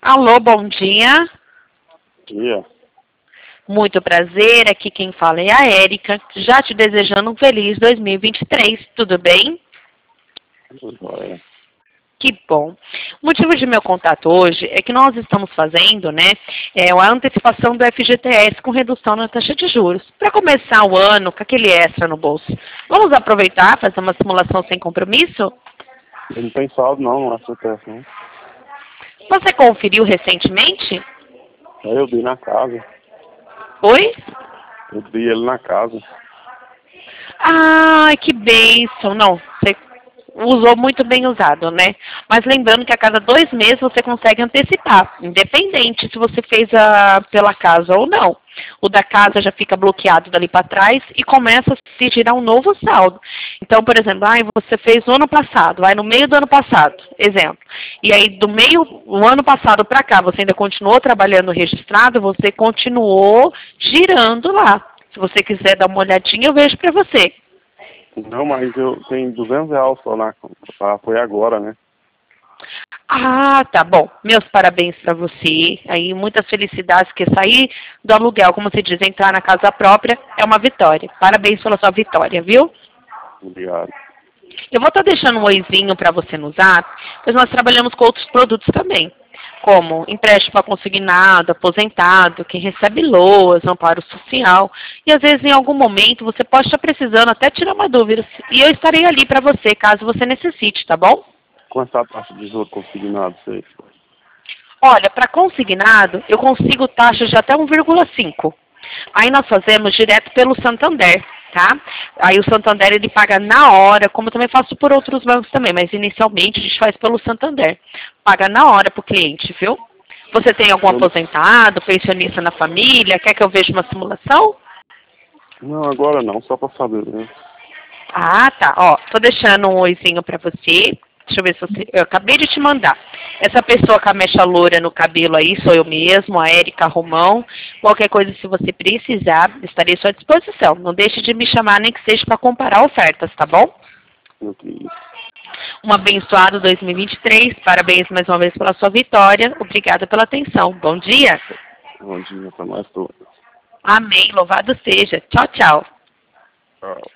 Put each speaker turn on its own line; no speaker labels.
Alô, bom dia.
Dia.
Muito prazer, aqui quem fala é a Érica, já te desejando um feliz 2023, tudo bem?
Tudo jóia.
Que bom. O motivo de meu contato hoje é que nós estamos fazendo, a antecipação do FGTS com redução na taxa de juros. Para começar o ano com aquele extra no bolso, vamos aproveitar, fazer uma simulação sem compromisso?
Eu não tenho saldo não, não FGTS não.
Você conferiu recentemente?
Eu vi na casa.
Oi?
Eu vi ele na casa.
Ai, que bênção. Não, você usou muito bem usado, né? Mas lembrando que a cada 2 meses você consegue antecipar, independente se você fez pela casa ou não. O da casa já fica bloqueado dali para trás e começa a se girar um novo saldo. Então, por exemplo, você fez no ano passado, vai no meio do ano passado, exemplo. E aí, do ano passado para cá, você ainda continuou trabalhando registrado, você continuou girando lá. Se você quiser dar uma olhadinha, eu vejo para você.
Não, mas eu tenho R$200 só foi agora, né?
Ah, tá bom. Meus parabéns para você. Aí muitas felicidades, que sair do aluguel, como se diz, entrar na casa própria é uma vitória. Parabéns pela sua vitória, viu?
Obrigado.
Eu vou estar deixando um oizinho para você no Zap, pois nós trabalhamos com outros produtos também, como empréstimo para consignado, aposentado, quem recebe LOAS, amparo social. E às vezes em algum momento você pode estar precisando até tirar uma dúvida. E eu estarei ali para você, caso você necessite, tá bom?
Quanto é a taxa de juros consignado, você?
Olha, para consignado, eu consigo taxas de até 1,5. Aí nós fazemos direto pelo Santander, tá? Aí o Santander ele paga na hora, como eu também faço por outros bancos também, mas inicialmente a gente faz pelo Santander. Paga na hora pro cliente, viu? Você tem algum aposentado, pensionista na família? Quer que eu veja uma simulação?
Não, agora não, só para saber, né?
Ah, tá. Ó, tô deixando um oizinho para você. Deixa eu ver se você... Eu acabei de te mandar. Essa pessoa com a mecha loura no cabelo aí sou eu mesmo, a Érica Romão. Qualquer coisa, se você precisar, estarei à sua disposição. Não deixe de me chamar, nem que seja para comparar ofertas, tá bom?
Ok.
Um abençoado 2023. Parabéns mais uma vez pela sua vitória. Obrigada pela atenção. Bom dia.
Bom dia para nós todos.
Amém. Louvado seja. Tchau, tchau.
Tchau.